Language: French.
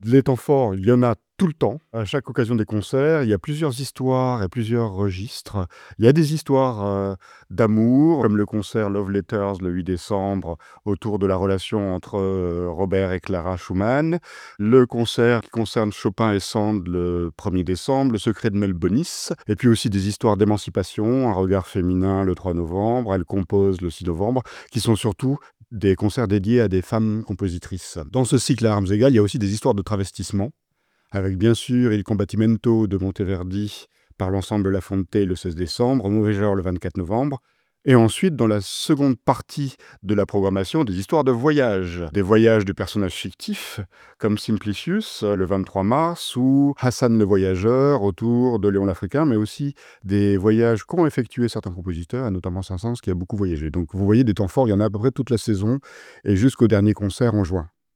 Les temps forts, il y en a tout le temps. À chaque occasion des concerts, il y a plusieurs histoires et plusieurs registres. Il y a des histoires, d'amour, comme le concert Love Letters le 8 décembre, autour de la relation entre, Robert et Clara Schumann. Le concert qui concerne Chopin et Sand le 1er décembre, Le secret de Melbonis. Et puis aussi des histoires d'émancipation, Un regard féminin le 3 novembre, Elle compose le 6 novembre, qui sont surtout des concerts dédiés à des femmes compositrices. Dans ce cycle à armes égales, il y a aussi des histoires de travestissement, avec bien sûr Il Combattimento de Monteverdi par l'ensemble La Fonte le 16 décembre, Mauvais genre le 24 novembre. Et ensuite, dans la seconde partie de la programmation, des histoires de voyage. Des voyages de personnages fictifs, comme Simplicius le 23 mars, ou Hassan le voyageur autour de Léon l'Africain, mais aussi des voyages qu'ont effectués certains compositeurs, et notamment Saint-Saëns qui a beaucoup voyagé. Donc vous voyez, des temps forts, il y en a à peu près toute la saison, et jusqu'au dernier concert en juin.